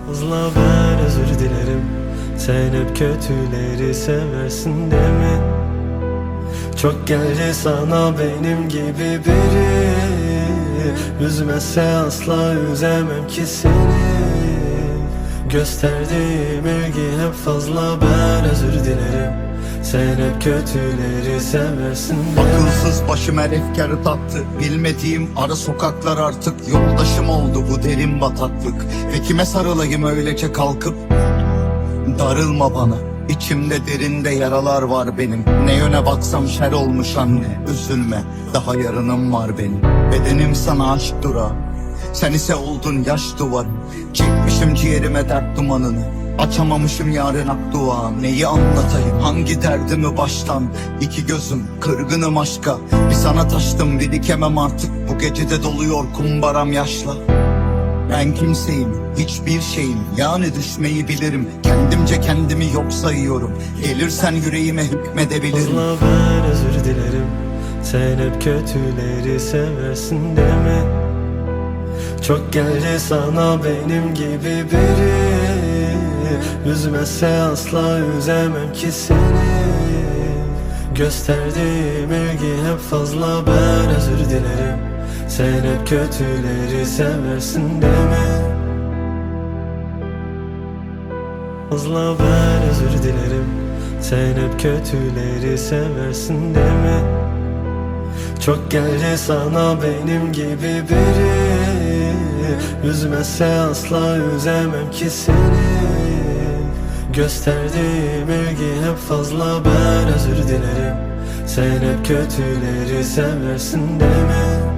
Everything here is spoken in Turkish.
Fazla ben özür dilerim. Sen hep kötüleri seversin değil mi? Çok geldi sana benim gibi biri. Üzmezse asla üzemem ki seni. Gösterdiğim ilgi hep fazla, ben özür dilerim. Sen hep kötüleri seversin değil mi? Akılsız başım efkarı taktı. Bilmediğim ara sokaklar artık yoldaşım oldu bu derin bataklık. Ve kime sarılayım öylece kalkıp? Darılma bana, içimde derinde yaralar var benim. Ne yöne baksam şer olmuş anne. Üzülme, daha yarınım var benim. Bedenim sana aşk durağı, sen ise oldun yaş duvarım. Çekmişim ciğerime dert dumanını, açamamışım yarın ak dua. Neyi anlatayım, hangi derdimi baştan? İki gözüm, kırgınım aşka. Bir sana taştım, bir dikemem artık. Bu gecede doluyor kumbaram yaşla. Ben kimseyim, hiçbir şeyim, yani düşmeyi bilirim. Kendimce kendimi yok sayıyorum. Gelirsen yüreğime hükmedebilirim. Fazla ben özür dilerim. Sen hep kötüleri seversin değil mi? Çok geldi sana benim gibi biri. Üzmezse asla üzemem ki seni. Gösterdiğim ilgi hep fazla, ben özür dilerim. Sen hep kötüleri seversin değil mi? Fazla ben özür dilerim. Sen hep kötüleri seversin değil mi? Çok geldi sana benim gibi biri. Üzmezse asla üzemem ki seni. Gösterdiğim ilgi hep fazla, ben özür dilerim. Sen hep kötüleri seversin değil mi?